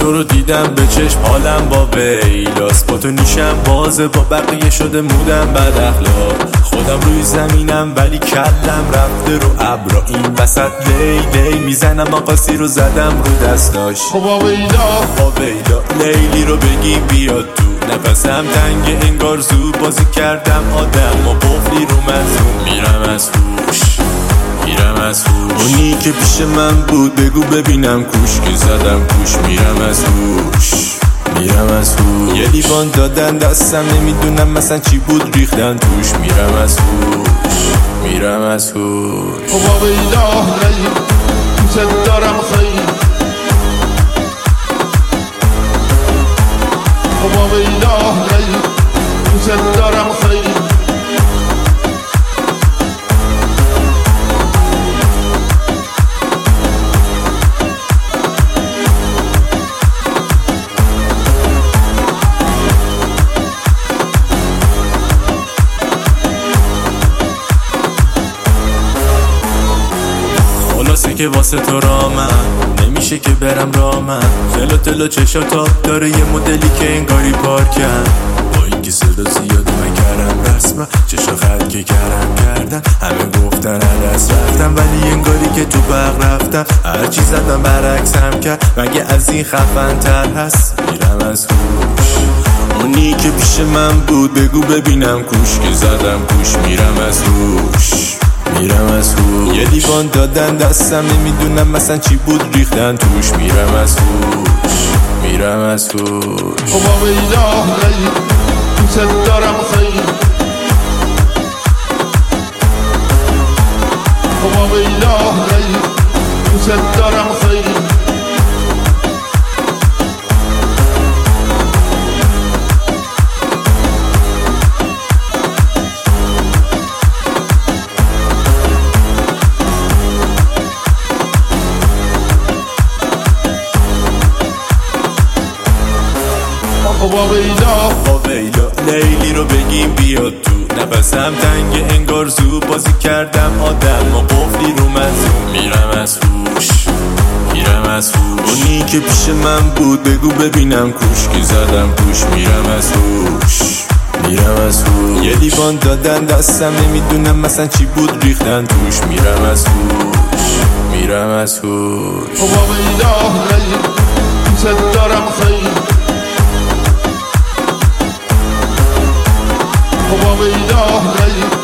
تو رو دیدم به چشم حالم با ویلاس، با تو نیشم بازه با بقیه شده مودم بد اخلاق. خودم روی زمینم ولی کلم رفته رو ابرا، این وسط لیلی میزنم آقاسی رو زدم رو دستاش. با ویلا لیلی رو بگی بیاد تو، نفسم تنگ انگار زود بازی کردم آدم و قفلی رو مزون. میرم از هوش اونی که پیش من بود بگو ببینم کوش که زدم کوش. میرم از هوش یه لیوان دادن دستم نمیدونم مثلا چی بود ریختن توش. میرم از هوش با ویلا دوست دارم خیلی، با ویلا دوست دارم خیلی. خلاصه که واسه تو رامم نمیشه که برم رامم، تلو چشا تاب داره یه مدلی که انگاری پارکم. با اینکه صدا زیاده من کردم رسمم، چشا خط که کردن همه گفتن عدس رفتم، ولی انگاری که تو برق رفتم هرچی زدم برعکسم کرد. مگه از این خفن تر هست؟ میرم از هوش اونی که پیش من بود بگو ببینم کوش که زدم کوش. میرم از هوش یه لیوان دادن دستم نمیدونم مثلا چی بود ریختن توش. میرم از هوش با ویلا دوست دارم خیلی، با ویلا دوست دارم خیلی. با ویلا لیلی رو بگیم بیاد تو، نفسم تنگ انگار زود بازی کردم آدم و قفلی رو مزون. میرم از هوش اونی که پیش من بود بگو ببینم کوش که زدم کوش. میرم از هوش یه لیوان دادن دستم نمیدونم مثلا چی بود ریختن توش. میرم از هوش با ویلا دوست دارم خیلی، با ویلا